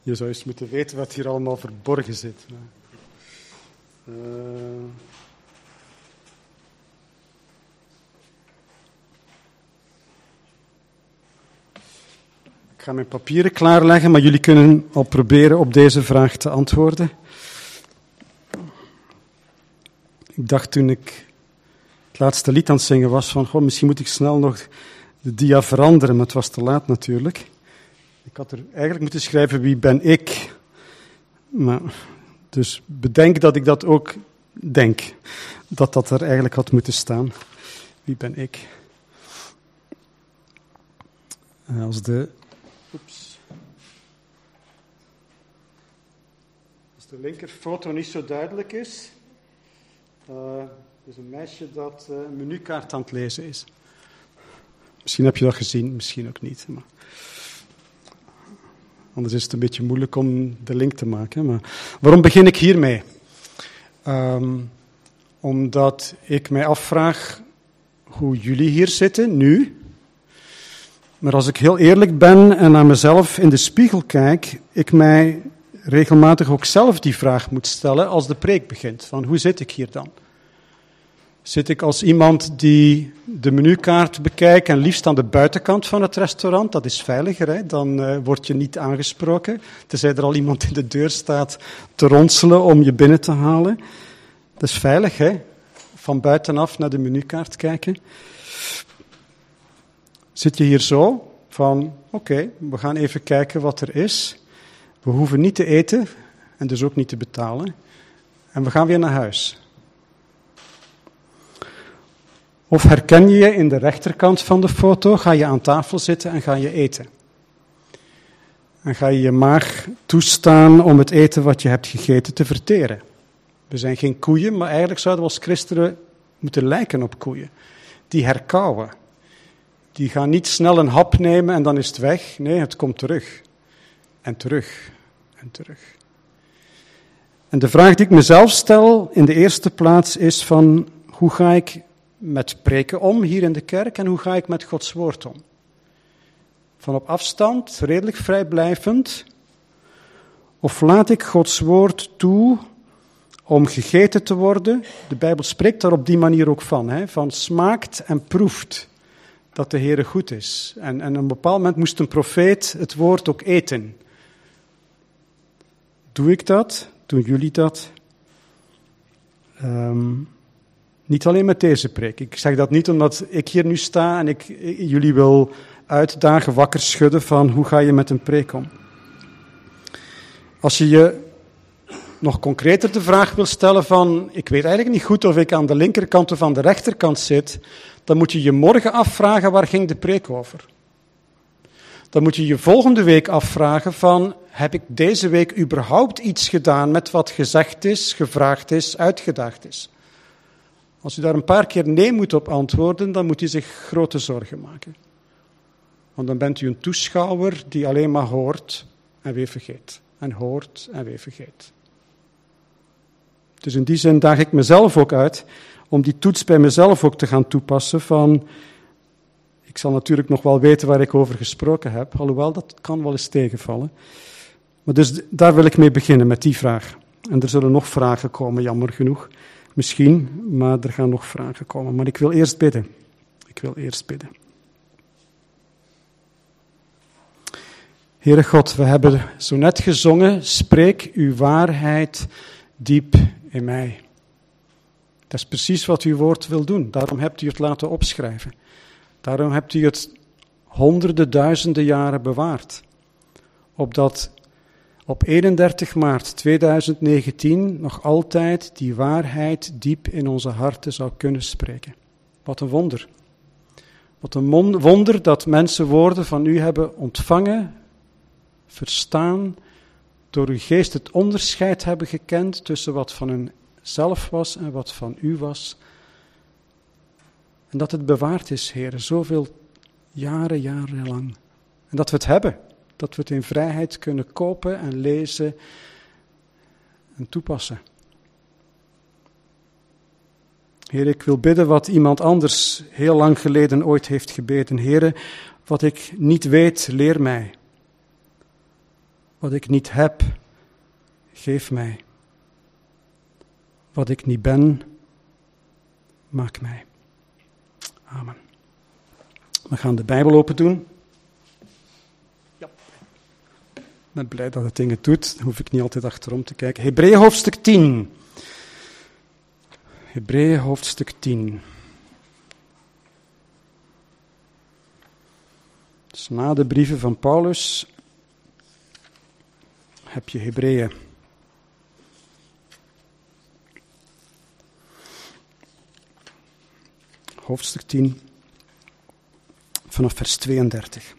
Je zou eens moeten weten wat hier allemaal verborgen zit. Ik ga mijn papieren klaarleggen, maar jullie kunnen al proberen op deze vraag te antwoorden. Ik dacht toen ik het laatste lied aan het zingen was van, misschien moet ik snel nog de dia veranderen, maar het was te laat natuurlijk. Ik had er eigenlijk moeten schrijven, wie ben ik? Maar, dus bedenk dat ik dat ook denk, dat dat er eigenlijk had moeten staan. Wie ben ik? Als de linkerfoto niet zo duidelijk is, is een meisje dat een menukaart aan het lezen is. Misschien heb je dat gezien, misschien ook niet. Maar anders is het een beetje moeilijk om de link te maken. Maar waarom begin ik hiermee? Omdat ik mij afvraag hoe jullie hier zitten, nu. Maar als ik heel eerlijk ben en naar mezelf in de spiegel kijk, ik mij regelmatig ook zelf die vraag moet stellen als de preek begint. Van hoe zit ik hier dan? Zit ik als iemand die de menukaart bekijkt en liefst aan de buitenkant van het restaurant? Dat is veiliger, hè? Dan word je niet aangesproken. Tenzij er al iemand in de deur staat te ronselen om je binnen te halen. Dat is veilig, hè? Van buitenaf naar de menukaart kijken. Zit je hier zo van, oké, we gaan even kijken wat er is. We hoeven niet te eten en dus ook niet te betalen. En we gaan weer naar huis. Of herken je je in de rechterkant van de foto, ga je aan tafel zitten en ga je eten. En ga je je maag toestaan om het eten wat je hebt gegeten te verteren. We zijn geen koeien, maar eigenlijk zouden we als christenen moeten lijken op koeien. Die herkauwen. Die gaan niet snel een hap nemen en dan is het weg. Nee, het komt terug. En terug. En terug. En de vraag die ik mezelf stel in de eerste plaats is van, hoe ga ik met preken om hier in de kerk en hoe ga ik met Gods woord om? Van op afstand, redelijk vrijblijvend, of laat ik Gods woord toe om gegeten te worden? De Bijbel spreekt daar op die manier ook van smaakt en proeft dat de Heere goed is. En op een bepaald moment moest een profeet het woord ook eten. Doe ik dat? Doen jullie dat? Niet alleen met deze preek. Ik zeg dat niet omdat ik hier nu sta en ik jullie wil uitdagen, wakker schudden van hoe ga je met een preek om. Als je je nog concreter de vraag wil stellen van, ik weet eigenlijk niet goed of ik aan de linkerkant of aan de rechterkant zit, dan moet je je morgen afvragen, waar ging de preek over? Dan moet je je volgende week afvragen van, heb ik deze week überhaupt iets gedaan met wat gezegd is, gevraagd is, uitgedaagd is? Als u daar een paar keer nee moet op antwoorden, dan moet u zich grote zorgen maken. Want dan bent u een toeschouwer die alleen maar hoort en weer vergeet. En hoort en weer vergeet. Dus in die zin daag ik mezelf ook uit om die toets bij mezelf ook te gaan toepassen van, ik zal natuurlijk nog wel weten waar ik over gesproken heb, alhoewel dat kan wel eens tegenvallen. Maar dus daar wil ik mee beginnen, met die vraag. En er zullen nog vragen komen, jammer genoeg. Misschien, maar er gaan nog vragen komen. Maar ik wil eerst bidden. Heere God, we hebben zo net gezongen, spreek uw waarheid diep in mij. Dat is precies wat uw woord wil doen. Daarom hebt u het laten opschrijven. Daarom hebt u het honderden, duizenden jaren bewaard. Opdat op 31 maart 2019 nog altijd die waarheid diep in onze harten zou kunnen spreken. Wat een wonder. Wat een wonder dat mensen woorden van u hebben ontvangen, verstaan, door uw geest het onderscheid hebben gekend tussen wat van hun zelf was en wat van u was. En dat het bewaard is, Heer, zoveel jaren lang. En dat we het hebben. Dat we het in vrijheid kunnen kopen en lezen en toepassen. Heer, ik wil bidden wat iemand anders heel lang geleden ooit heeft gebeden. Heer, wat ik niet weet, leer mij. Wat ik niet heb, geef mij. Wat ik niet ben, maak mij. Amen. We gaan de Bijbel open doen. Ja. Ik ben blij dat het dingen doet. Dan hoef ik niet altijd achterom te kijken. Hebreeën hoofdstuk 10. Hebreeën hoofdstuk 10. Dus na de brieven van Paulus heb je Hebreeën. Hoofdstuk 10, vanaf vers 32.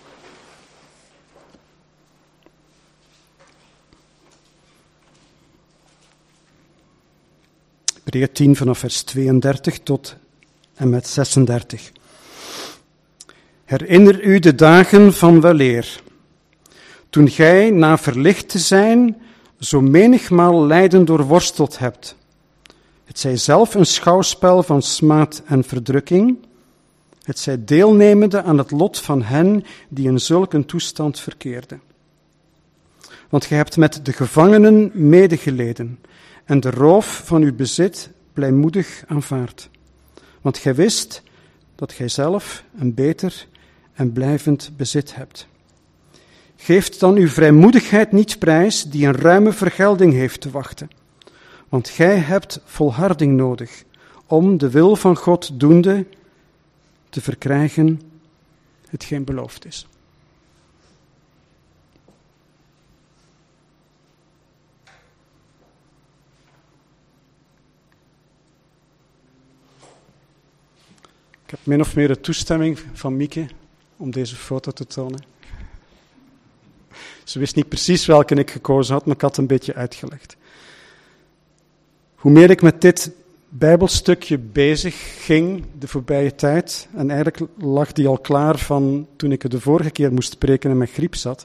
Hebreeën 10 vanaf vers 32 tot en met 36. Herinner u de dagen van weleer, toen gij, na verlicht te zijn, zo menigmaal lijden doorworsteld hebt. Het zij zelf een schouwspel van smaad en verdrukking, het zij deelnemende aan het lot van hen die in zulk een toestand verkeerden. Want gij hebt met de gevangenen medegeleden en de roof van uw bezit blijmoedig aanvaard. Want gij wist dat gij zelf een beter en blijvend bezit hebt. Geeft dan uw vrijmoedigheid niet prijs, die een ruime vergelding heeft te wachten. Want gij hebt volharding nodig, om de wil van God doende te verkrijgen hetgeen beloofd is. Ik heb min of meer de toestemming van Mieke om deze foto te tonen. Ze wist niet precies welke ik gekozen had, maar ik had het een beetje uitgelegd. Hoe meer ik met dit Bijbelstukje bezig ging de voorbije tijd, en eigenlijk lag die al klaar van toen ik het de vorige keer moest spreken en met griep zat.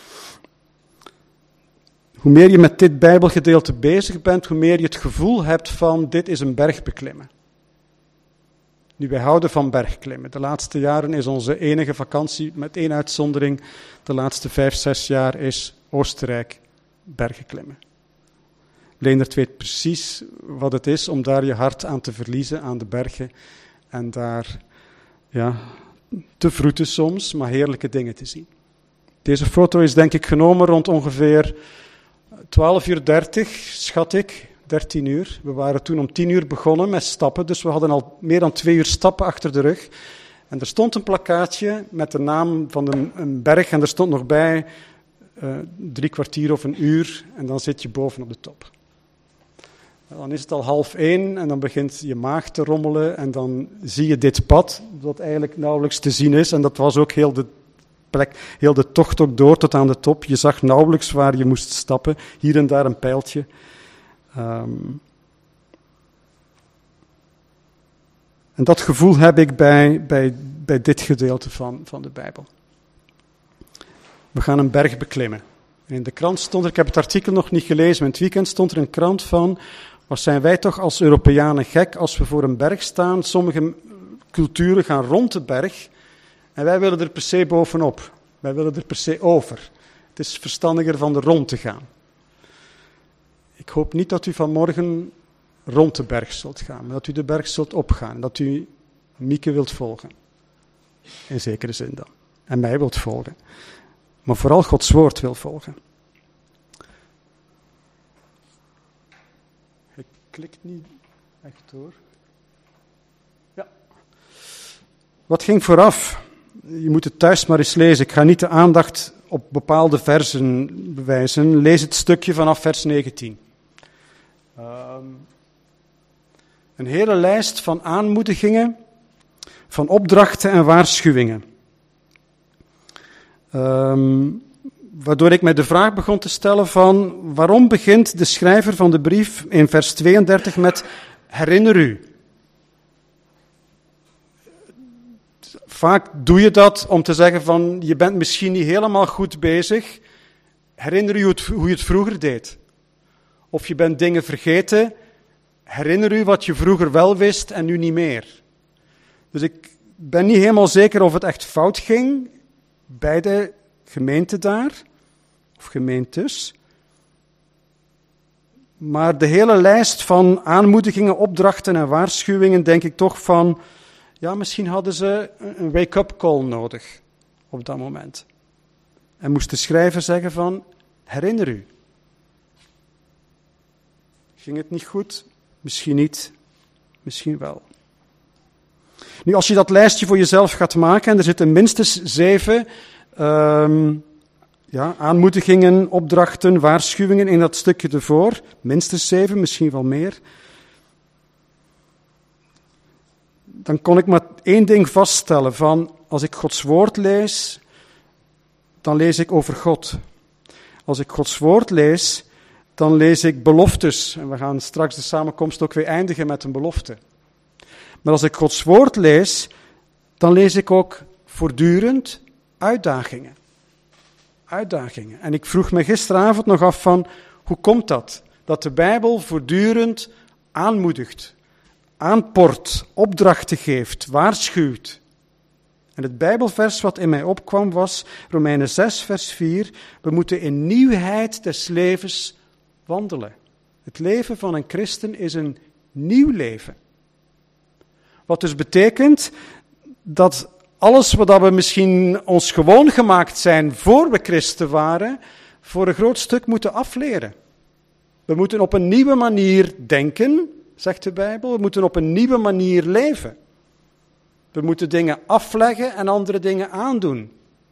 Hoe meer je met dit Bijbelgedeelte bezig bent, hoe meer je het gevoel hebt van dit is een berg beklimmen. Nu, wij houden van bergklimmen. De laatste jaren is onze enige vakantie, met één uitzondering, de laatste 5-6 jaar is Oostenrijk bergen klimmen. Leendert weet precies wat het is om daar je hart aan te verliezen, aan de bergen. En daar te vroeten soms, maar heerlijke dingen te zien. Deze foto is denk ik genomen rond ongeveer 12:30, schat ik. 13 uur. We waren toen om 10 uur begonnen met stappen, dus we hadden al meer dan 2 uur stappen achter de rug. En er stond een plakkaatje met de naam van een berg en er stond nog bij 3 kwartier of een uur en dan zit je boven op de top. Dan is het al 12:30 en dan begint je maag te rommelen en dan zie je dit pad, dat eigenlijk nauwelijks te zien is. En dat was ook heel de tocht ook door tot aan de top. Je zag nauwelijks waar je moest stappen, hier en daar een pijltje. En dat gevoel heb ik bij dit gedeelte van de Bijbel. We gaan een berg beklimmen. In de krant stond er, ik heb het artikel nog niet gelezen, maar in het weekend stond er een krant van, wat zijn wij toch als Europeanen gek als we voor een berg staan. Sommige culturen gaan rond de berg en wij willen er per se bovenop. Wij willen er per se over. Het is verstandiger van er rond te gaan. Ik hoop niet dat u vanmorgen rond de berg zult gaan, maar dat u de berg zult opgaan. Dat u Mieke wilt volgen. In zekere zin dan. En mij wilt volgen. Maar vooral Gods woord wil volgen. Het klikt niet echt door. Ja. Wat ging vooraf? Je moet het thuis maar eens lezen. Ik ga niet de aandacht op bepaalde versen bewijzen. Lees het stukje vanaf vers 19. Een hele lijst van aanmoedigingen, van opdrachten en waarschuwingen. Waardoor ik mij de vraag begon te stellen van, waarom begint de schrijver van de brief in vers 32 met herinner u? Vaak doe je dat om te zeggen van, je bent misschien niet helemaal goed bezig. Herinner u hoe je het vroeger deed. Of je bent dingen vergeten. Herinner u wat je vroeger wel wist en nu niet meer. Dus ik ben niet helemaal zeker of het echt fout ging bij de gemeente daar. of gemeentes. Maar de hele lijst van aanmoedigingen, opdrachten en waarschuwingen, denk ik toch van, ja, misschien hadden ze een wake-up call nodig op dat moment. En moest de schrijver zeggen van, herinner u. Ging het niet goed? Misschien niet, misschien wel. Nu, als je dat lijstje voor jezelf gaat maken, en er zitten minstens 7 aanmoedigingen, opdrachten, waarschuwingen in dat stukje ervoor. Minstens 7, misschien wel meer. Dan kon ik maar één ding vaststellen van, als ik Gods woord lees, dan lees ik over God. Als ik Gods woord lees, dan lees ik beloftes. En we gaan straks de samenkomst ook weer eindigen met een belofte. Maar als ik Gods woord lees, dan lees ik ook voortdurend uitdagingen. Uitdagingen. En ik vroeg me gisteravond nog af van, hoe komt dat? Dat de Bijbel voortdurend aanmoedigt, aanport, opdrachten geeft, waarschuwt. En het Bijbelvers wat in mij opkwam was Romeinen 6, vers 4. We moeten in nieuwheid des levens wandelen. Het leven van een christen is een nieuw leven. Wat dus betekent dat alles wat we misschien ons gewoon gemaakt zijn voor we christen waren, voor een groot stuk moeten afleren. We moeten op een nieuwe manier denken, zegt de Bijbel. We moeten op een nieuwe manier leven. We moeten dingen afleggen en andere dingen aandoen.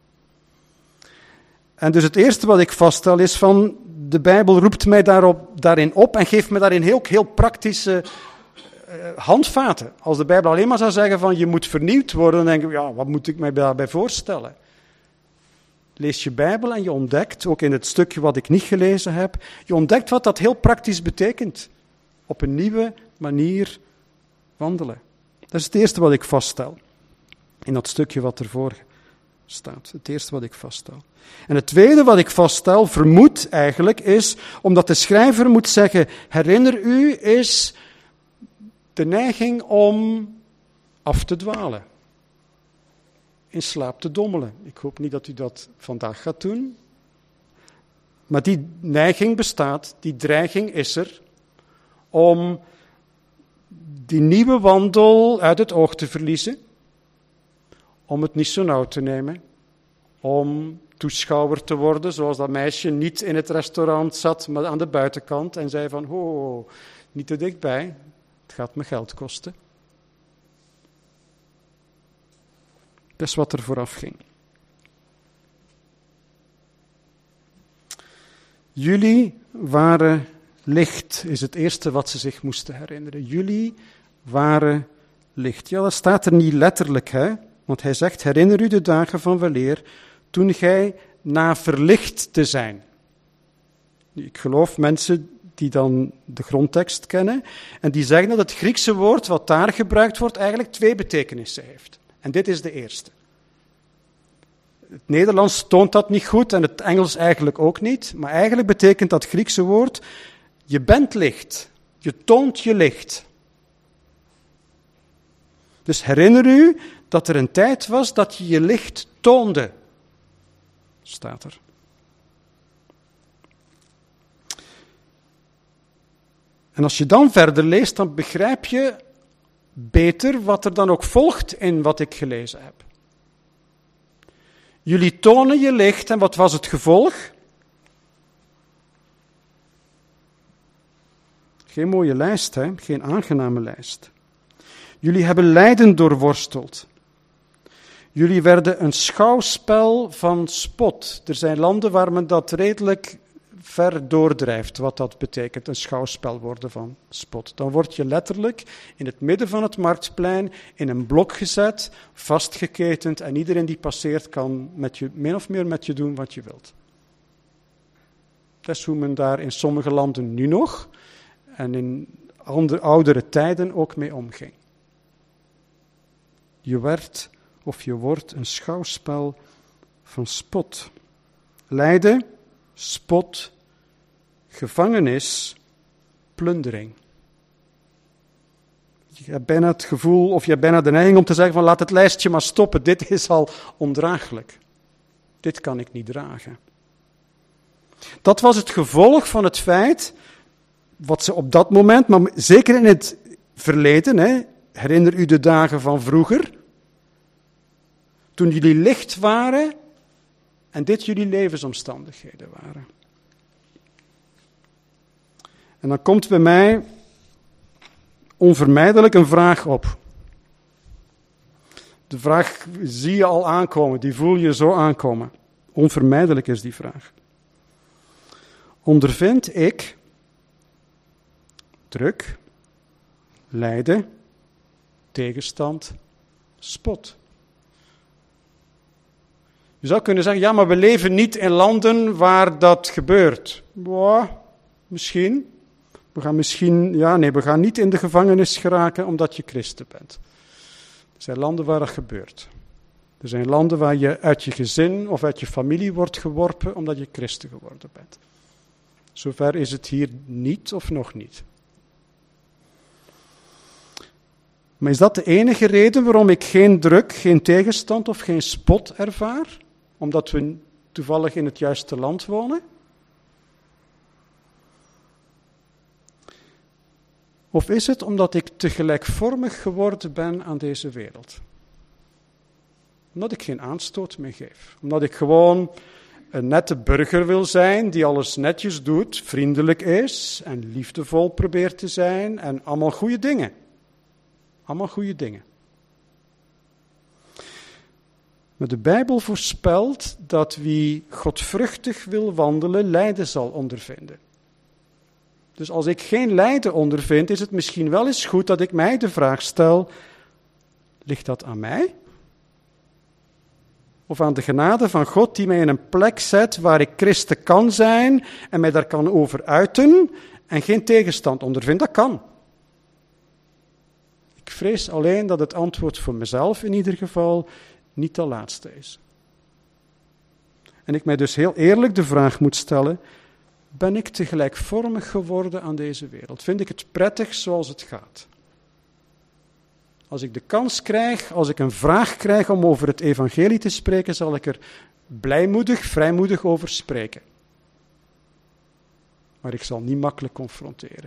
En dus het eerste wat ik vaststel is van, de Bijbel roept mij daarin op en geeft me daarin heel praktische handvaten. Als de Bijbel alleen maar zou zeggen van, je moet vernieuwd worden, dan denk ik, ja, wat moet ik mij daarbij voorstellen? Lees je Bijbel en je ontdekt, ook in het stukje wat ik niet gelezen heb, je ontdekt wat dat heel praktisch betekent. Op een nieuwe manier wandelen. Dat is het eerste wat ik vaststel. In dat stukje wat ervoor staat. Het eerste wat ik vaststel. En het tweede wat ik vaststel, vermoed eigenlijk, is, omdat de schrijver moet zeggen, herinner u, is de neiging om af te dwalen. In slaap te dommelen. Ik hoop niet dat u dat vandaag gaat doen. Maar die neiging bestaat, die dreiging is er, om die nieuwe wandel uit het oog te verliezen, om het niet zo nauw te nemen, om toeschouwer te worden, zoals dat meisje niet in het restaurant zat, maar aan de buitenkant en zei van, oh, niet te dichtbij, het gaat me geld kosten. Dat is wat er vooraf ging. Jullie waren licht, is het eerste wat ze zich moesten herinneren. Jullie waren licht. Ja, dat staat er niet letterlijk, hè? Want hij zegt, herinner u de dagen van weleer, toen gij na verlicht te zijn. Ik geloof mensen die dan de grondtekst kennen, en die zeggen dat het Griekse woord wat daar gebruikt wordt eigenlijk 2 betekenissen heeft. En dit is de eerste. Het Nederlands toont dat niet goed en het Engels eigenlijk ook niet, maar eigenlijk betekent dat Griekse woord, je bent licht, je toont je licht. Dus herinner u dat er een tijd was dat je je licht toonde, staat er. En als je dan verder leest, dan begrijp je beter wat er dan ook volgt in wat ik gelezen heb. Jullie tonen je licht en wat was het gevolg? Geen mooie lijst, hè? Geen aangename lijst. Jullie hebben lijden doorworsteld. Jullie werden een schouwspel van spot. Er zijn landen waar men dat redelijk ver doordrijft, wat dat betekent, een schouwspel worden van spot. Dan word je letterlijk in het midden van het marktplein in een blok gezet, vastgeketend en iedereen die passeert kan met je, min of meer met je doen wat je wilt. Dat is hoe men daar in sommige landen nu nog en in oudere tijden ook mee omging. Je werd of je wordt een schouwspel van spot. Lijden, spot, gevangenis, plundering. Je hebt bijna het gevoel, of je hebt bijna de neiging om te zeggen van laat het lijstje maar stoppen, dit is al ondraaglijk. Dit kan ik niet dragen. Dat was het gevolg van het feit, wat ze op dat moment, maar zeker in het verleden, herinner u de dagen van vroeger, toen jullie licht waren en dit jullie levensomstandigheden waren. En dan komt bij mij onvermijdelijk een vraag op. De vraag zie je al aankomen, die voel je zo aankomen. Onvermijdelijk is die vraag. Ondervind ik druk, lijden, tegenstand, spot? Je zou kunnen zeggen, ja, maar we leven niet in landen waar dat gebeurt. Boah, misschien. We gaan niet in de gevangenis geraken omdat je christen bent. Er zijn landen waar dat gebeurt. Er zijn landen waar je uit je gezin of uit je familie wordt geworpen omdat je christen geworden bent. Zover is het hier niet of nog niet. Maar is dat de enige reden waarom ik geen druk, geen tegenstand of geen spot ervaar? Omdat we toevallig in het juiste land wonen? Of is het omdat ik te gelijkvormig geworden ben aan deze wereld? Omdat ik geen aanstoot meer geef. Omdat ik gewoon een nette burger wil zijn die alles netjes doet, vriendelijk is en liefdevol probeert te zijn en allemaal goede dingen. Allemaal goede dingen. Maar de Bijbel voorspelt dat wie godvruchtig wil wandelen, lijden zal ondervinden. Dus als ik geen lijden ondervind, is het misschien wel eens goed dat ik mij de vraag stel, ligt dat aan mij? Of aan de genade van God die mij in een plek zet waar ik christen kan zijn en mij daar kan over uiten en geen tegenstand ondervind? Dat kan. Ik vrees alleen dat het antwoord voor mezelf in ieder geval niet de laatste is. En ik mij dus heel eerlijk de vraag moet stellen, ben ik te gelijkvormig geworden aan deze wereld? Vind ik het prettig zoals het gaat? Als ik de kans krijg, als ik een vraag krijg om over het evangelie te spreken, zal ik er blijmoedig, vrijmoedig over spreken. Maar ik zal niet makkelijk confronteren.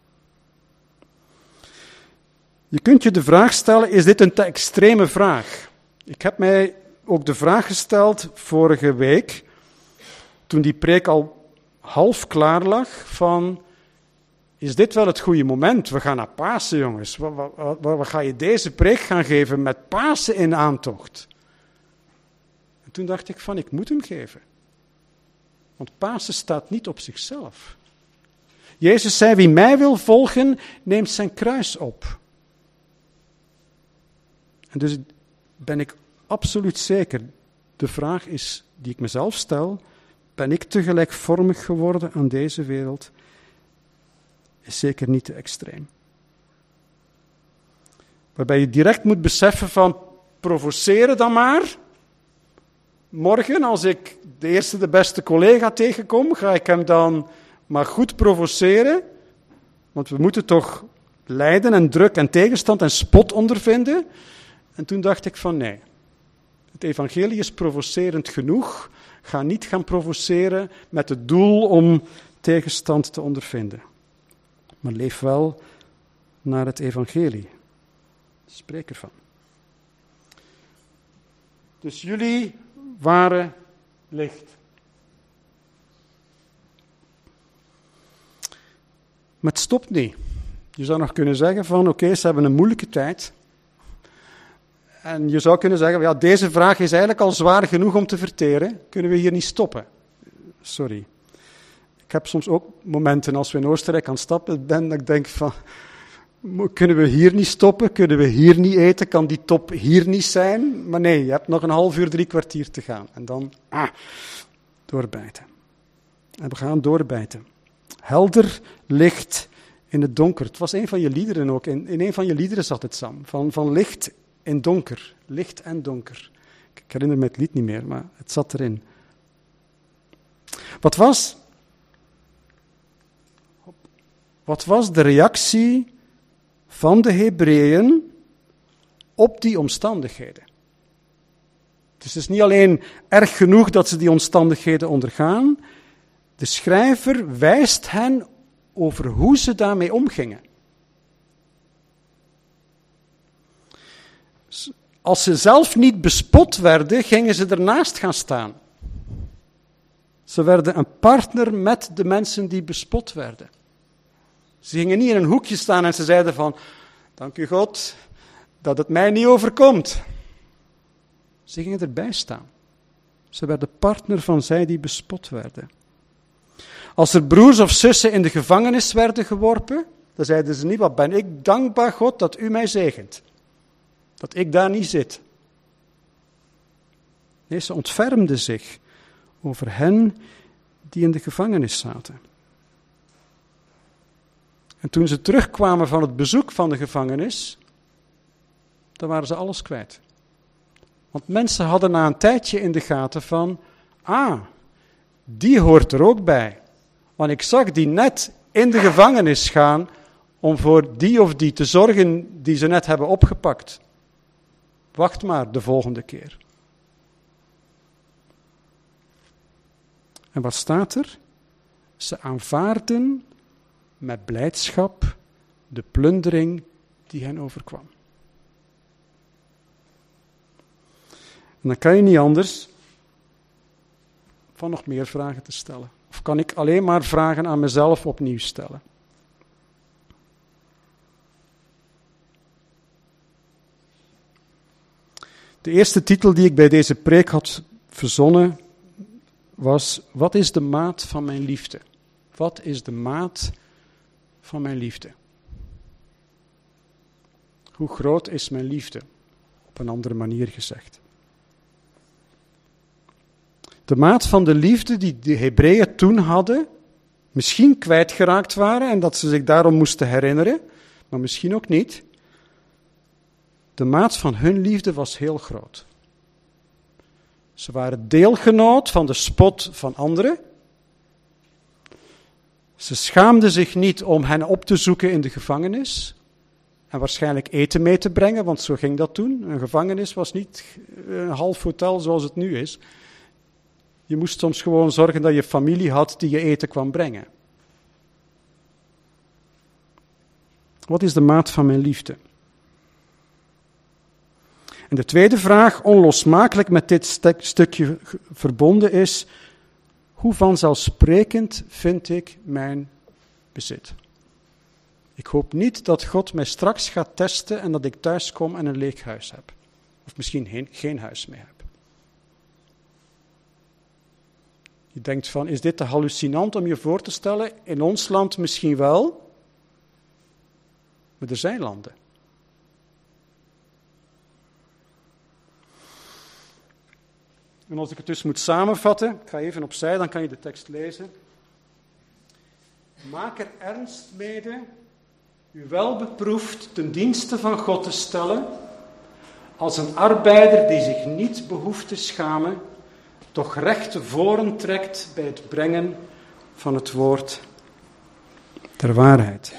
Je kunt je de vraag stellen, is dit een te extreme vraag? Ik heb mij ook de vraag gesteld vorige week, toen die preek al half klaar lag, van, is dit wel het goede moment? We gaan naar Pasen, jongens. Wat ga je deze preek gaan geven met Pasen in aantocht? En toen dacht ik van, ik moet hem geven. Want Pasen staat niet op zichzelf. Jezus zei, wie mij wil volgen, neemt zijn kruis op. En dus ben ik absoluut zeker, de vraag is die ik mezelf stel, ben ik te gelijkvormig geworden aan deze wereld? Is zeker niet te extreem. Waarbij je direct moet beseffen van, provoceren dan maar. Morgen, als ik de eerste de beste collega tegenkom, ga ik hem dan maar goed provoceren. Want we moeten toch lijden en druk en tegenstand en spot ondervinden. En toen dacht ik van nee, het evangelie is provocerend genoeg. Ga niet gaan provoceren met het doel om tegenstand te ondervinden. Maar leef wel naar het evangelie. Spreek ervan. Dus jullie waren licht. Maar het stopt niet. Je zou nog kunnen zeggen van oké, ze hebben een moeilijke tijd. En je zou kunnen zeggen, ja, deze vraag is eigenlijk al zwaar genoeg om te verteren. Kunnen we hier niet stoppen? Sorry. Ik heb soms ook momenten als we in Oostenrijk aan het stappen ben, dat ik denk van, kunnen we hier niet stoppen? Kunnen we hier niet eten? Kan die top hier niet zijn? Maar nee, je hebt nog een half uur, 3 kwartier te gaan. En dan, doorbijten. En we gaan doorbijten. Helder licht in het donker. Het was een van je liederen ook. In een van je liederen zat het, Sam. Van licht in donker. Licht en donker. Ik herinner me het lied niet meer, maar het zat erin. Wat was de reactie van de Hebreeën op die omstandigheden? Dus het is niet alleen erg genoeg dat ze die omstandigheden ondergaan. De schrijver wijst hen over hoe ze daarmee omgingen. Als ze zelf niet bespot werden, gingen ze ernaast gaan staan. Ze werden een partner met de mensen die bespot werden. Ze gingen niet in een hoekje staan en ze zeiden van, dank u God dat het mij niet overkomt. Ze gingen erbij staan. Ze werden partner van zij die bespot werden. Als er broers of zussen in de gevangenis werden geworpen, dan zeiden ze niet, wat ben ik dankbaar God dat u mij zegent. Dat ik daar niet zit. Nee, ze ontfermden zich over hen die in de gevangenis zaten. En toen ze terugkwamen van het bezoek van de gevangenis, dan waren ze alles kwijt. Want mensen hadden na een tijdje in de gaten van, die hoort er ook bij. Want ik zag die net in de gevangenis gaan om voor die of die te zorgen die ze net hebben opgepakt. Wacht maar de volgende keer. En wat staat er? Ze aanvaarden met blijdschap de plundering die hen overkwam. En dan kan je niet anders van nog meer vragen te stellen. Of kan ik alleen maar vragen aan mezelf opnieuw stellen? De eerste titel die ik bij deze preek had verzonnen was, wat is de maat van mijn liefde? Wat is de maat van mijn liefde? Hoe groot is mijn liefde? Op een andere manier gezegd. De maat van de liefde die de Hebreeën toen hadden, misschien kwijtgeraakt waren en dat ze zich daarom moesten herinneren, maar misschien ook niet. De maat van hun liefde was heel groot. Ze waren deelgenoot van de spot van anderen. Ze schaamden zich niet om hen op te zoeken in de gevangenis en waarschijnlijk eten mee te brengen, want zo ging dat toen. Een gevangenis was niet een half hotel zoals het nu is. Je moest soms gewoon zorgen dat je familie had die je eten kwam brengen. Wat is de maat van mijn liefde? En de tweede vraag, onlosmakelijk met dit stukje verbonden is, hoe vanzelfsprekend vind ik mijn bezit? Ik hoop niet dat God mij straks gaat testen en dat ik thuis kom en een leeg huis heb. Of misschien geen huis meer heb. Je denkt van, is dit te hallucinant om je voor te stellen? In ons land misschien wel, maar er zijn landen. En als ik het dus moet samenvatten, ik ga even opzij, dan kan je de tekst lezen. Maak er ernst mede, u wel beproefd ten dienste van God te stellen, als een arbeider die zich niet behoeft te schamen, toch recht te voren trekt bij het brengen van het woord der waarheid.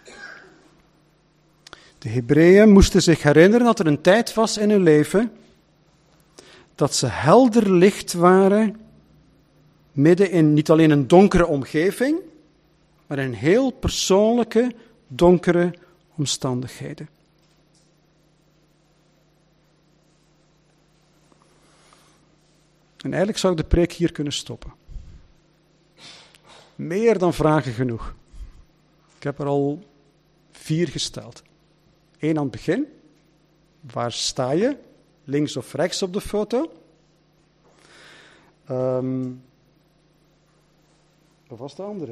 De Hebreeën moesten zich herinneren dat er een tijd was in hun leven dat ze helder licht waren, midden in niet alleen een donkere omgeving, maar in heel persoonlijke, donkere omstandigheden. En eigenlijk zou ik de preek hier kunnen stoppen. Meer dan vragen genoeg. Ik heb er al 4 gesteld. 1 aan het begin. Waar sta je? Links of rechts op de foto? Wat was de andere?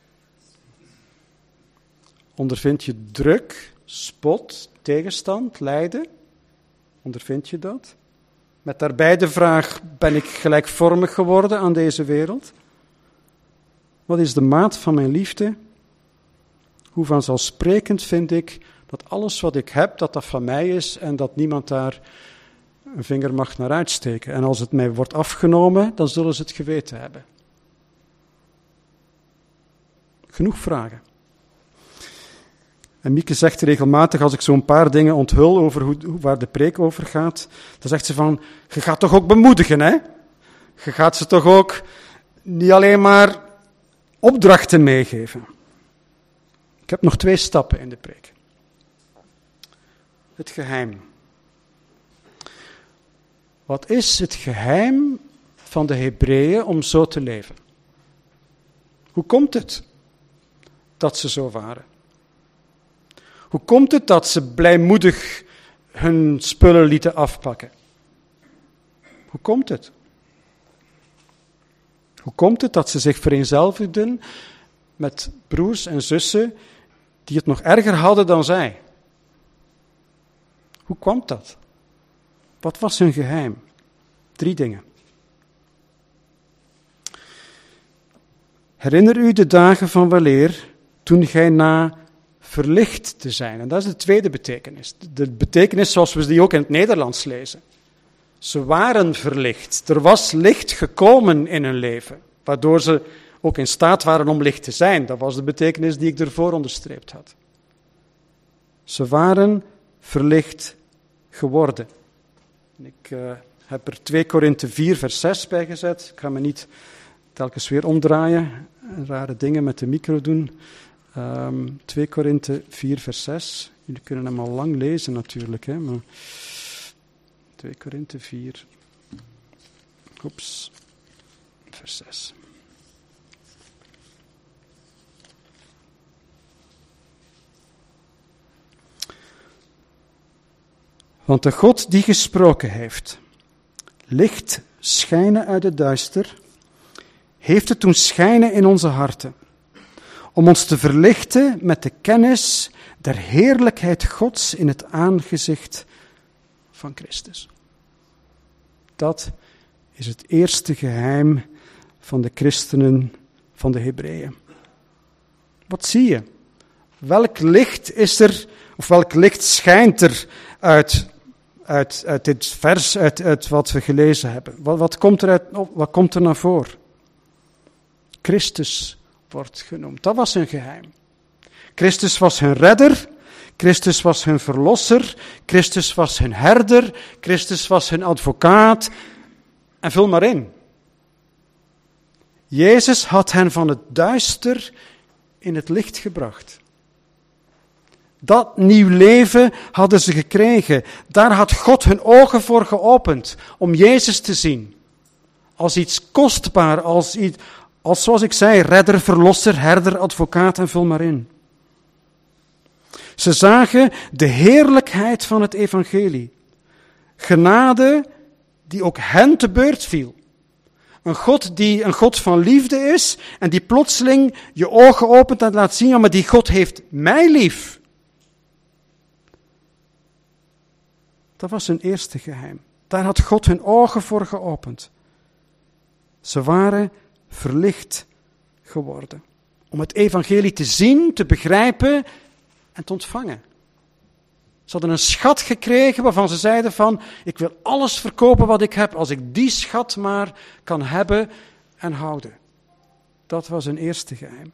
Ondervind je druk, spot, tegenstand, lijden? Ondervind je dat? Met daarbij de vraag, ben ik gelijkvormig geworden aan deze wereld? Wat is de maat van mijn liefde? Hoe vanzelfsprekend vind ik dat alles wat ik heb, dat dat van mij is en dat niemand daar een vinger mag naar uitsteken. En als het mij wordt afgenomen, dan zullen ze het geweten hebben. Genoeg vragen. En Mieke zegt regelmatig, als ik zo'n paar dingen onthul over waar de preek over gaat, dan zegt ze van, je gaat toch ook bemoedigen, hè? Je gaat ze toch ook niet alleen maar opdrachten meegeven. Ik heb nog 2 stappen in de preek. Het geheim. Wat is het geheim van de Hebreeën om zo te leven? Hoe komt het dat ze zo waren? Hoe komt het dat ze blijmoedig hun spullen lieten afpakken? Hoe komt het? Hoe komt het dat ze zich vereenzelvigden met broers en zussen die het nog erger hadden dan zij? Hoe kwam dat? Wat was hun geheim? 3 dingen. Herinner u de dagen van weleer, toen gij na verlicht te zijn. En dat is de tweede betekenis. De betekenis zoals we die ook in het Nederlands lezen. Ze waren verlicht. Er was licht gekomen in hun leven, waardoor ze ook in staat waren om licht te zijn. Dat was de betekenis die ik ervoor onderstreept had. Ze waren verlicht geworden. Ik heb er 2 Korinthe 4 vers 6 bij gezet. Ik ga me niet telkens weer omdraaien en rare dingen met de micro doen. 2 Korinthe 4 vers 6. Jullie kunnen hem al lang lezen natuurlijk. Hè, maar 2 Korinthe 4 vers 6. Want de God die gesproken heeft, licht schijnen uit het duister, heeft het doen schijnen in onze harten, om ons te verlichten met de kennis der heerlijkheid Gods in het aangezicht van Christus. Dat is het eerste geheim van de christenen van de Hebreeën. Wat zie je? Welk licht is er, of welk licht schijnt er uit dit vers, uit wat we gelezen hebben? Wat komt er naar voren? Christus wordt genoemd. Dat was hun geheim. Christus was hun redder. Christus was hun verlosser. Christus was hun herder. Christus was hun advocaat. En vul maar in. Jezus had hen van het duister in het licht gebracht. Dat nieuw leven hadden ze gekregen. Daar had God hun ogen voor geopend om Jezus te zien. Als iets kostbaar, als zoals ik zei, redder, verlosser, herder, advocaat en vul maar in. Ze zagen de heerlijkheid van het evangelie. Genade die ook hen te beurt viel. Een God die een God van liefde is en die plotseling je ogen opent en laat zien, ja, maar die God heeft mij lief. Dat was hun eerste geheim. Daar had God hun ogen voor geopend. Ze waren verlicht geworden. Om het evangelie te zien, te begrijpen en te ontvangen. Ze hadden een schat gekregen waarvan ze zeiden van, ik wil alles verkopen wat ik heb, als ik die schat maar kan hebben en houden. Dat was hun eerste geheim.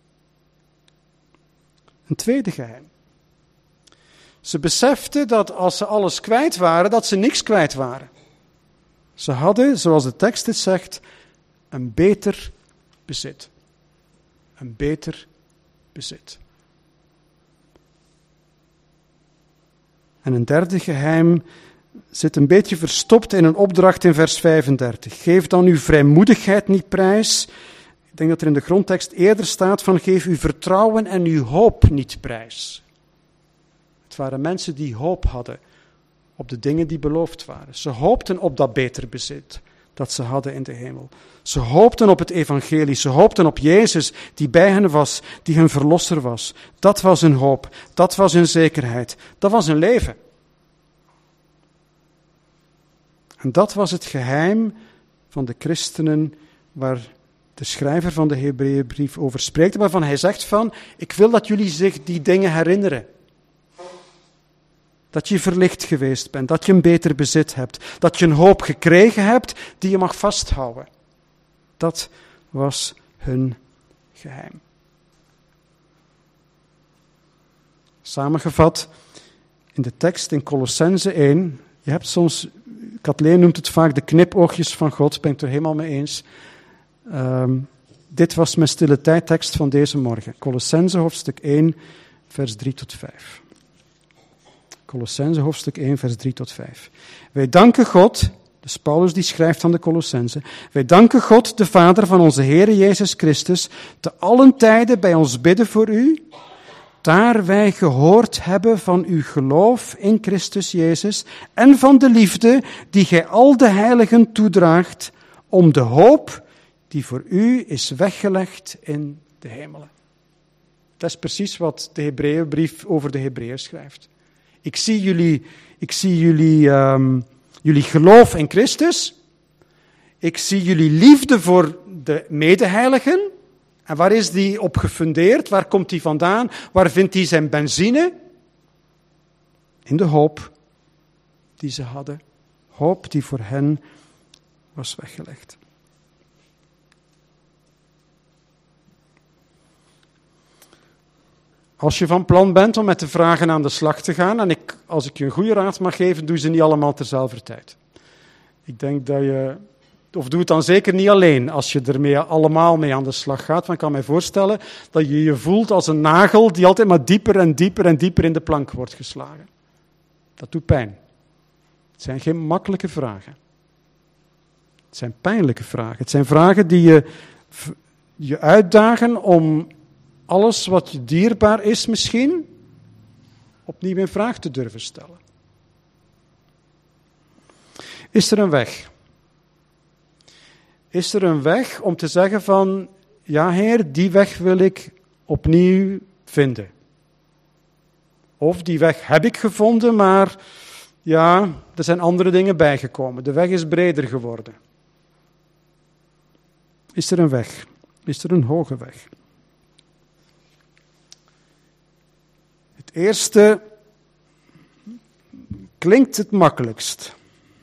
Een tweede geheim. Ze beseften dat als ze alles kwijt waren, dat ze niks kwijt waren. Ze hadden, zoals de tekst het zegt, een beter bezit. Een beter bezit. En een derde geheim zit een beetje verstopt in een opdracht in vers 35. Geef dan uw vrijmoedigheid niet prijs. Ik denk dat er in de grondtekst eerder staat van geef uw vertrouwen en uw hoop niet prijs. Het waren mensen die hoop hadden op de dingen die beloofd waren. Ze hoopten op dat beter bezit dat ze hadden in de hemel. Ze hoopten op het evangelie. Ze hoopten op Jezus die bij hen was, die hun verlosser was. Dat was hun hoop. Dat was hun zekerheid. Dat was hun leven. En dat was het geheim van de christenen waar de schrijver van de Hebreeënbrief over spreekt, waarvan hij zegt van, ik wil dat jullie zich die dingen herinneren. Dat je verlicht geweest bent, dat je een beter bezit hebt, dat je een hoop gekregen hebt die je mag vasthouden. Dat was hun geheim. Samengevat in de tekst in Colossenzen 1, je hebt soms, Kathleen noemt het vaak de knipoogjes van God, ben ik het er helemaal mee eens. Dit was mijn stille tijdtekst van deze morgen. Kolossenzen hoofdstuk 1, vers 3 tot 5. Kolossenzen hoofdstuk 1, vers 3 tot 5. Wij danken God, dus Paulus die schrijft aan de Kolossenzen, wij danken God, de Vader van onze Heere Jezus Christus, te allen tijden bij ons bidden voor u, daar wij gehoord hebben van uw geloof in Christus Jezus en van de liefde die gij al de heiligen toedraagt, om de hoop die voor u is weggelegd in de hemelen. Dat is precies wat de Hebreeënbrief over de Hebreeën schrijft. Ik zie jullie geloof in Christus. Ik zie jullie liefde voor de medeheiligen. En waar is die op gefundeerd? Waar komt die vandaan? Waar vindt hij zijn benzine? In de hoop die ze hadden. Hoop die voor hen was weggelegd. Als je van plan bent om met de vragen aan de slag te gaan, en als ik je een goede raad mag geven, doe ze niet allemaal terzelfde tijd. Ik denk dat je, of doe het dan zeker niet alleen als je ermee allemaal mee aan de slag gaat. Want ik kan me voorstellen dat je je voelt als een nagel die altijd maar dieper en dieper en dieper in de plank wordt geslagen. Dat doet pijn. Het zijn geen makkelijke vragen. Het zijn pijnlijke vragen. Het zijn vragen die je uitdagen om alles wat je dierbaar is misschien, opnieuw in vraag te durven stellen. Is er een weg? Is er een weg om te zeggen van, ja Heer, die weg wil ik opnieuw vinden. Of die weg heb ik gevonden, maar ja, er zijn andere dingen bijgekomen. De weg is breder geworden. Is er een weg? Is er een hoge weg? Het eerste klinkt het makkelijkst.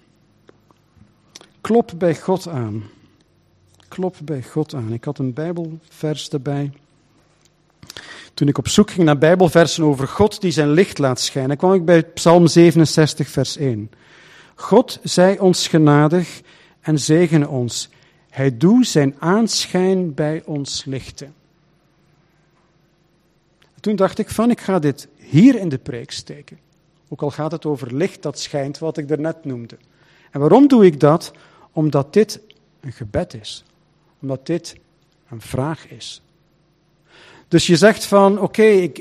Klop bij God aan. Klop bij God aan. Ik had een Bijbelvers erbij. Toen ik op zoek ging naar Bijbelversen over God die zijn licht laat schijnen, kwam ik bij Psalm 67, vers 1. God zij ons genadig en zegene ons. Hij doet zijn aanschijn bij ons lichten. Toen dacht ik van, ik ga dit hier in de preek steken. Ook al gaat het over licht dat schijnt, wat ik daarnet noemde. En waarom doe ik dat? Omdat dit een gebed is. Omdat dit een vraag is. Dus je zegt van, oké,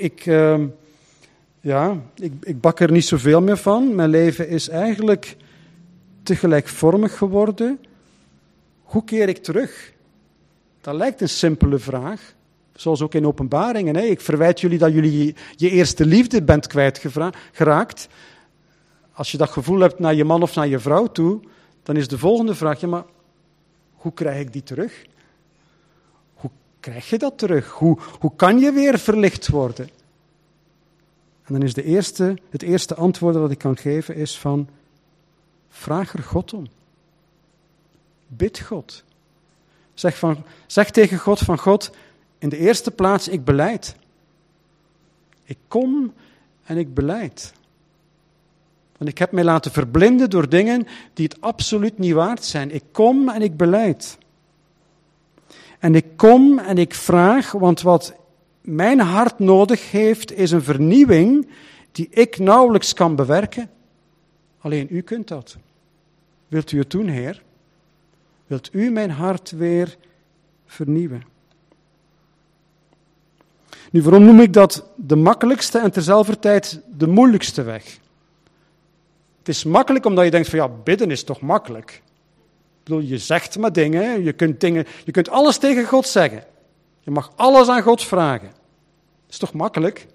ik bak er niet zoveel meer van. Mijn leven is eigenlijk te gelijkvormig geworden. Hoe keer ik terug? Dat lijkt een simpele vraag. Zoals ook in Openbaringen. Hè? Ik verwijt jullie dat jullie je eerste liefde bent kwijtgeraakt. Als je dat gevoel hebt naar je man of naar je vrouw toe, dan is de volgende vraag, ja, maar hoe krijg ik die terug? Hoe krijg je dat terug? Hoe kan je weer verlicht worden? En dan is het eerste antwoord dat ik kan geven is van, vraag er God om. Bid God. Zeg tegen God van God, in de eerste plaats, ik belijd. Ik kom en ik belijd. Want ik heb mij laten verblinden door dingen die het absoluut niet waard zijn. Ik kom en ik belijd. En ik kom en ik vraag, want wat mijn hart nodig heeft, is een vernieuwing die ik nauwelijks kan bewerken. Alleen u kunt dat. Wilt u het doen, Heer? Wilt u mijn hart weer vernieuwen? Nu, waarom noem ik dat de makkelijkste en terzelfde tijd de moeilijkste weg? Het is makkelijk omdat je denkt van ja, bidden is toch makkelijk. Ik bedoel, je zegt maar dingen, je kunt alles tegen God zeggen. Je mag alles aan God vragen. Dat is toch makkelijk?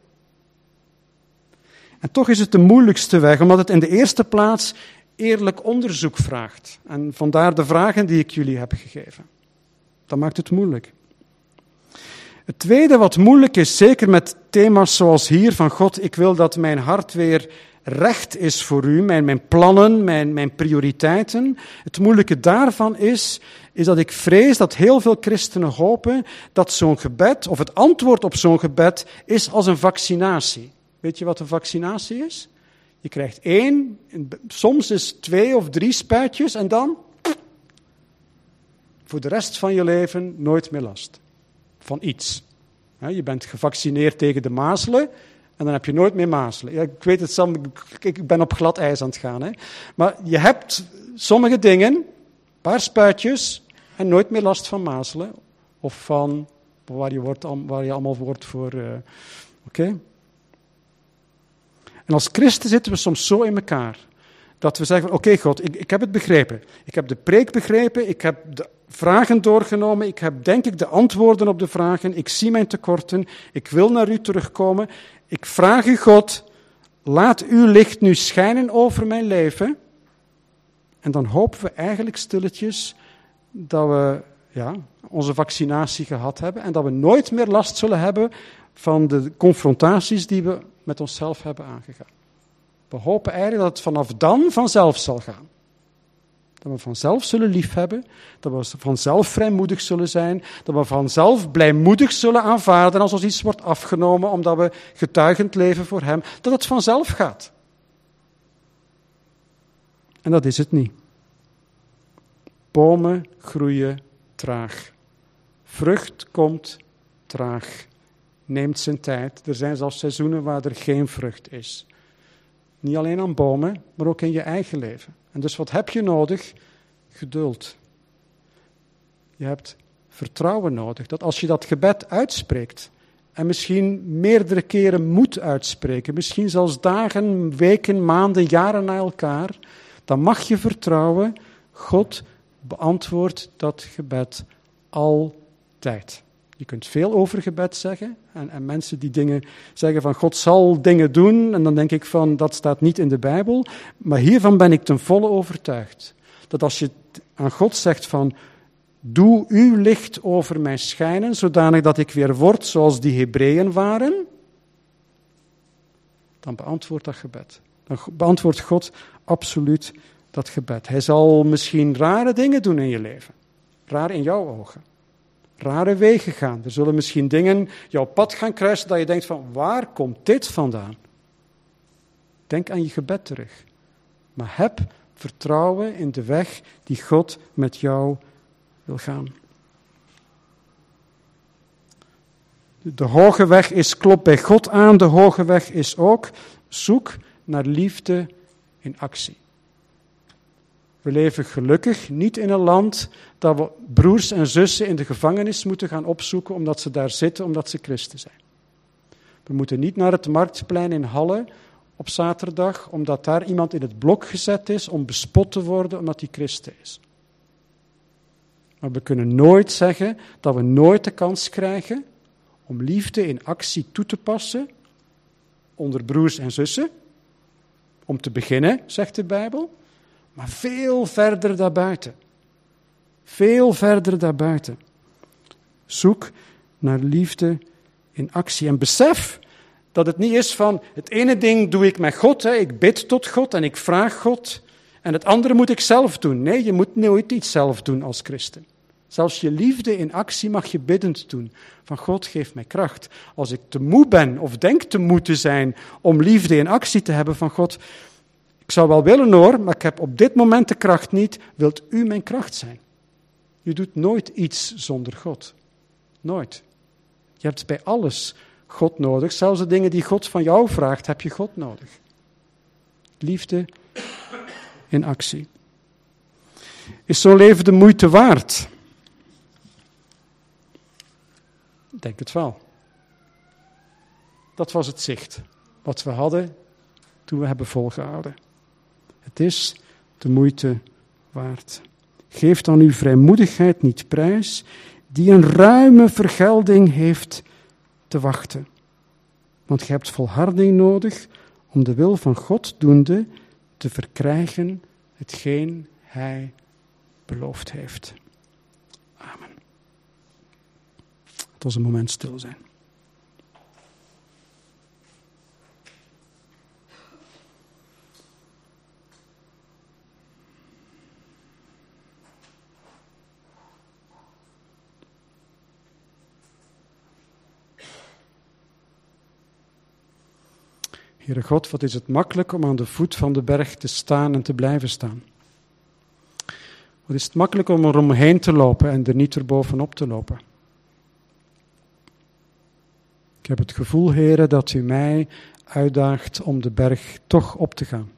En toch is het de moeilijkste weg, omdat het in de eerste plaats eerlijk onderzoek vraagt. En vandaar de vragen die ik jullie heb gegeven. Dat maakt het moeilijk. Het tweede wat moeilijk is, zeker met thema's zoals hier van God, ik wil dat mijn hart weer recht is voor u, mijn plannen, mijn prioriteiten. Het moeilijke daarvan is dat ik vrees dat heel veel christenen hopen dat zo'n gebed, of het antwoord op zo'n gebed, is als een vaccinatie. Weet je wat een vaccinatie is? Je krijgt 1, soms is 2 of 3 spuitjes en dan voor de rest van je leven nooit meer last van iets. Je bent gevaccineerd tegen de mazelen en dan heb je nooit meer mazelen. Ja, ik weet het, Sam, ik ben op glad ijs aan het gaan. Hè. Maar je hebt sommige dingen, een paar spuitjes en nooit meer last van mazelen. Of van waar je allemaal wordt voor... Oké? En als christen zitten we soms zo in elkaar, dat we zeggen, oké, God, ik heb het begrepen. Ik heb de preek begrepen, ik heb de vragen doorgenomen, ik heb denk ik de antwoorden op de vragen, ik zie mijn tekorten, ik wil naar u terugkomen. Ik vraag u, God, laat uw licht nu schijnen over mijn leven. En dan hopen we eigenlijk stilletjes dat we onze vaccinatie gehad hebben en dat we nooit meer last zullen hebben van de confrontaties die we met onszelf hebben aangegaan. We hopen eigenlijk dat het vanaf dan vanzelf zal gaan. Dat we vanzelf zullen liefhebben, dat we vanzelf vrijmoedig zullen zijn, dat we vanzelf blijmoedig zullen aanvaarden als ons iets wordt afgenomen, omdat we getuigend leven voor Hem, dat het vanzelf gaat. En dat is het niet. Bomen groeien traag. Vrucht komt traag. Neemt zijn tijd. Er zijn zelfs seizoenen waar er geen vrucht is. Niet alleen aan bomen, maar ook in je eigen leven. En dus wat heb je nodig? Geduld. Je hebt vertrouwen nodig. Dat als je dat gebed uitspreekt, en misschien meerdere keren moet uitspreken, misschien zelfs dagen, weken, maanden, jaren na elkaar, dan mag je vertrouwen, God beantwoordt dat gebed altijd. Je kunt veel over gebed zeggen en mensen die dingen zeggen van God zal dingen doen en dan denk ik van dat staat niet in de Bijbel, maar hiervan ben ik ten volle overtuigd. Dat als je aan God zegt van doe uw licht over mij schijnen zodanig dat ik weer word zoals die Hebreeën waren, dan beantwoordt dat gebed. Dan beantwoordt God absoluut dat gebed. Hij zal misschien rare dingen doen in je leven. Raar in jouw ogen. Rare wegen gaan. Er zullen misschien dingen jouw pad gaan kruisen dat je denkt van waar komt dit vandaan? Denk aan je gebed terug. Maar heb vertrouwen in de weg die God met jou wil gaan. De hoge weg is klop bij God aan. De hoge weg is ook zoek naar liefde in actie. We leven gelukkig niet in een land dat we broers en zussen in de gevangenis moeten gaan opzoeken omdat ze daar zitten, omdat ze christen zijn. We moeten niet naar het marktplein in Halle op zaterdag, omdat daar iemand in het blok gezet is om bespot te worden omdat hij christen is. Maar we kunnen nooit zeggen dat we nooit de kans krijgen om liefde in actie toe te passen onder broers en zussen. Om te beginnen, zegt de Bijbel. Maar veel verder daarbuiten. Veel verder daarbuiten. Zoek naar liefde in actie. En besef dat het niet is van het ene ding doe ik met God. Ik bid tot God en ik vraag God. En het andere moet ik zelf doen. Nee, je moet nooit iets zelf doen als christen. Zelfs je liefde in actie mag je biddend doen. Van God, geef mij kracht. Als ik te moe ben of denk te moeten zijn om liefde in actie te hebben van God... Ik zou wel willen hoor, maar ik heb op dit moment de kracht niet. Wilt u mijn kracht zijn? Je doet nooit iets zonder God. Nooit. Je hebt bij alles God nodig. Zelfs de dingen die God van jou vraagt, heb je God nodig. Liefde in actie. Is zo'n leven de moeite waard? Ik denk het wel. Dat was het zicht wat we hadden toen we hebben volgehouden. Het is de moeite waard. Geef dan uw vrijmoedigheid niet prijs, die een ruime vergelding heeft te wachten. Want je hebt volharding nodig om de wil van God doende te verkrijgen hetgeen Hij beloofd heeft. Amen. Het was een moment stil zijn. Heere God, wat is het makkelijk om aan de voet van de berg te staan en te blijven staan. Wat is het makkelijk om er omheen te lopen en er niet erbovenop te lopen? Ik heb het gevoel, Heere, dat u mij uitdaagt om de berg toch op te gaan.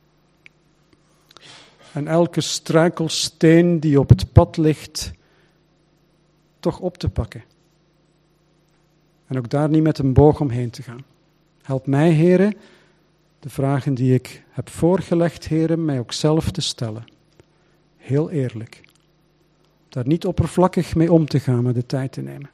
En elke struikelsteen die op het pad ligt, toch op te pakken. En ook daar niet met een boog omheen te gaan. Help mij, Heere, de vragen die ik heb voorgelegd, Heere, mij ook zelf te stellen. Heel eerlijk. Daar niet oppervlakkig mee om te gaan, maar de tijd te nemen.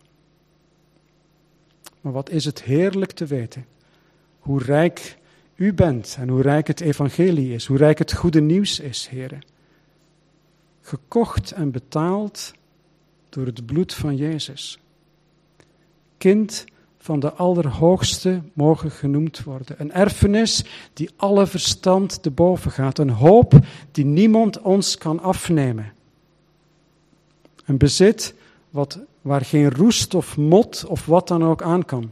Maar wat is het heerlijk te weten. Hoe rijk u bent en hoe rijk het evangelie is. Hoe rijk het goede nieuws is, Heere. Gekocht en betaald door het bloed van Jezus. Kind van de Allerhoogste mogen genoemd worden. Een erfenis die alle verstand te boven gaat. Een hoop die niemand ons kan afnemen. Een bezit waar geen roest of mot of wat dan ook aan kan.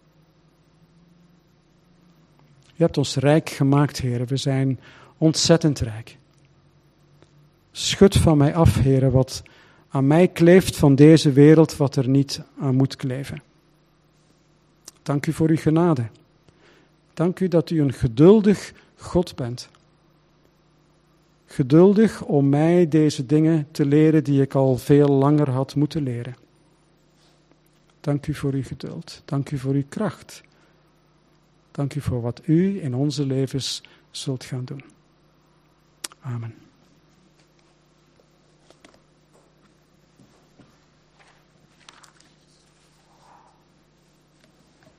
U hebt ons rijk gemaakt, Heere. We zijn ontzettend rijk. Schud van mij af, Heere, wat aan mij kleeft van deze wereld, wat er niet aan moet kleven. Dank u voor uw genade. Dank u dat u een geduldig God bent. Geduldig om mij deze dingen te leren die ik al veel langer had moeten leren. Dank u voor uw geduld. Dank u voor uw kracht. Dank u voor wat u in onze levens zult gaan doen. Amen.